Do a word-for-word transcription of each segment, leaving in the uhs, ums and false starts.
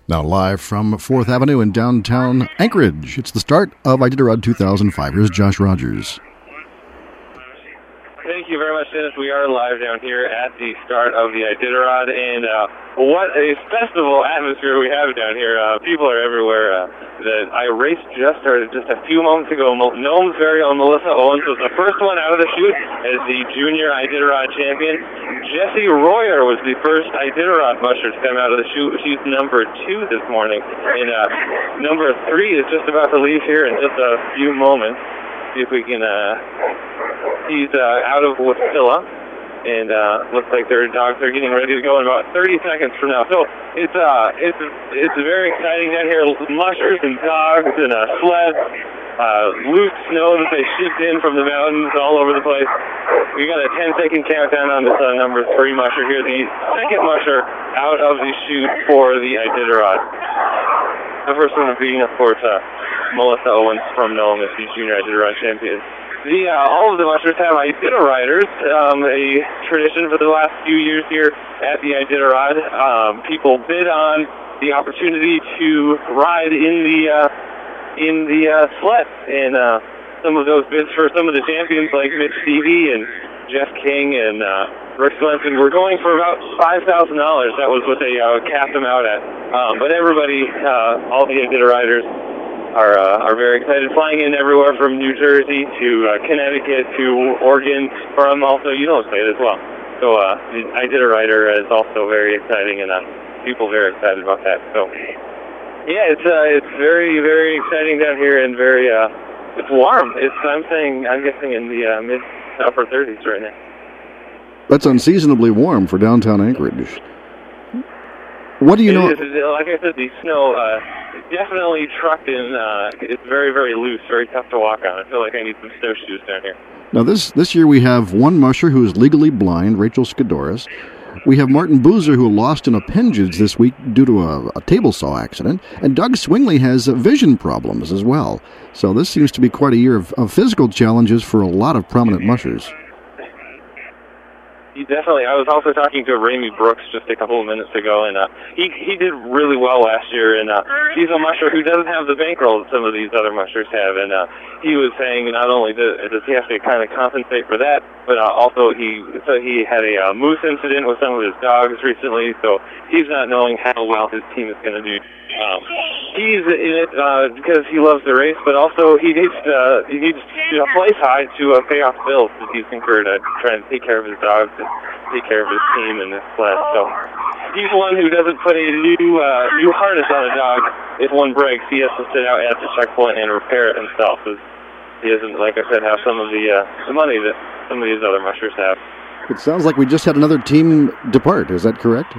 Now live from fourth Avenue in downtown Anchorage, it's the start of Iditarod two thousand five. Here's Josh Rogers. Thank you very much, Dennis. We are live down here at the start of the Iditarod, and uh, what a festival atmosphere we have down here. Uh, people are everywhere. Uh, the I race just started just a few moments ago. Nome's very own Melissa Owens was the first one out of the chute as the junior Iditarod champion. Jessie Royer was the first Iditarod musher to come out of the chute. She's number two this morning, and uh, number three is just about to leave here in just a few moments. See if we can. Uh, he's uh, out of Wasilla, and uh, looks like their dogs are getting ready to go in about thirty seconds from now. So it's uh, it's it's very exciting down here. Mushers and dogs and uh, sleds, uh, loose snow that they shipped in from the mountains all over the place. We got a ten second countdown on this uh, number three musher here, the second musher out of the chute for the Iditarod. The first one being, of course, uh, Melissa Owens from Nome, the junior Iditarod champion. The, uh, all of the mushers have Iditariders, um, a tradition for the last few years here at the Iditarod. Um, people bid on the opportunity to ride in the uh, in the uh, sled, and uh, some of those bids for some of the champions like Mitch Stevie and Jeff King and uh, Rick Swenson were going for about five thousand dollars. That was what they uh, capped them out at. Um, but everybody, uh, all the Iditariders, are uh, are very excited, flying in everywhere from New Jersey to uh, Connecticut to Oregon, from also Union State as well. So uh, the Iditarider is also very exciting, and uh, people very excited about that. So yeah, it's uh, it's very very exciting down here, and very uh, it's warm. It's I'm saying I'm guessing in the uh, mid to upper thirties right now. That's unseasonably warm for downtown Anchorage. What do you it know? Is, like I said, the snow uh, definitely trucked in. Uh, it's very, very loose, very tough to walk on. I feel like I need some snowshoes down here. Now, this this year we have one musher who is legally blind, Rachel Skidoris. We have Martin Boozer, who lost an appendage this week due to a, a table saw accident. And Doug Swingley has uh, vision problems as well. So this seems to be quite a year of, of physical challenges for a lot of prominent mushers. He definitely. I was also talking to Ramey Brooks just a couple of minutes ago, and uh, he he did really well last year. And uh, he's a musher who doesn't have the bankroll that some of these other mushers have. And uh, he was saying not only does, does he have to kind of compensate for that, but uh, also he so he had a uh, moose incident with some of his dogs recently. So he's not knowing how well his team is going to do. Um, he's in it uh, because he loves the race, but also he needs uh, he needs you know, place high to uh, pay off bills that he's incurred uh, trying to take care of his dogs and take care of his team and his sled. So he's one who doesn't put a new uh, new harness on a dog. If one breaks, he has to sit out at the checkpoint and repair it himself. He doesn't, like I said, have some of the uh, the money that some of these other mushers have. It sounds like we just had another team depart. Is that correct?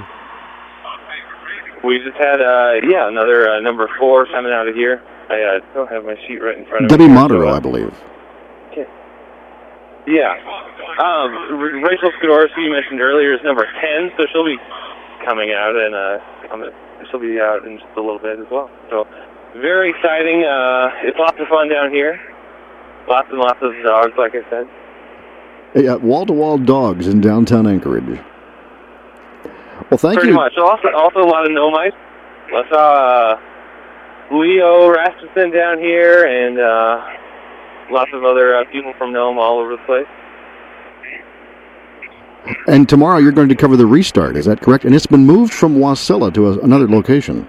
We just had, uh, yeah, another uh, number four coming out of here. I uh, don't have my sheet right in front of Debbie me. Debbie Modero, I believe. Okay. Yeah. Um, Rachel Skidoris, who you mentioned earlier, is number ten, so she'll be coming out, and uh, she'll be out in just a little bit as well. So very exciting. Uh, it's lots of fun down here. Lots and lots of dogs, like I said. Yeah, wall-to-wall dogs in downtown Anchorage. Well, thank Pretty you. much. Also, also a lot of Nomites. I saw uh, Leo Rasmussen down here, and uh, lots of other uh, people from Nome all over the place. And tomorrow you're going to cover the restart, is that correct? And it's been moved from Wasilla to a, another location.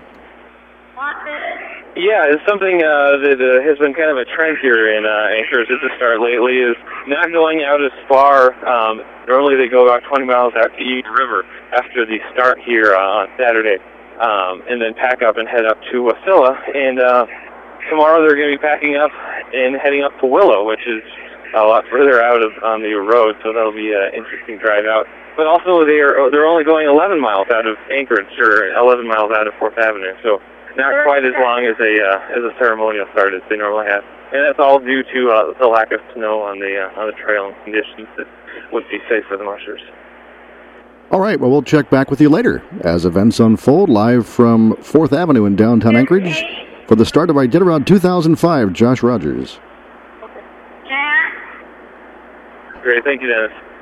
Yeah, it's something uh, that uh, has been kind of a trend here in uh, Anchorage at the start lately, is not going out as far. Um, normally they go about twenty miles out to Eagle River after the start here uh, on Saturday, um, and then pack up and head up to Wasilla. And uh, tomorrow they're going to be packing up and heading up to Willow, which is a lot further out of on the road, so that'll be an interesting drive out. But also they're they're only going eleven miles out of Anchorage, or eleven miles out of fourth Avenue, so not quite as long as a uh, as a ceremonial start as they normally have, and that's all due to uh, the lack of snow on the uh, on the trail and conditions that would be safe for the mushers. All right, well, we'll check back with you later as events unfold, live from fourth Avenue in downtown Anchorage for the start of Iditarod two thousand five. Josh Rogers. Great, thank you, Dennis.